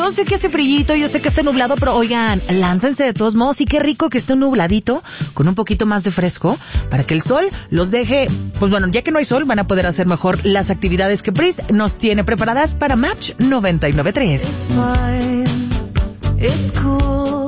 Yo sé que hace frillito, yo sé que está nublado, pero oigan, láncense de todos modos. Y qué rico que esté nubladito, con un poquito más de fresco, para que el sol los deje, pues bueno, ya que no hay sol, van a poder hacer mejor las actividades que Breeze nos tiene preparadas para Match 99.3. It's fine, it's cool.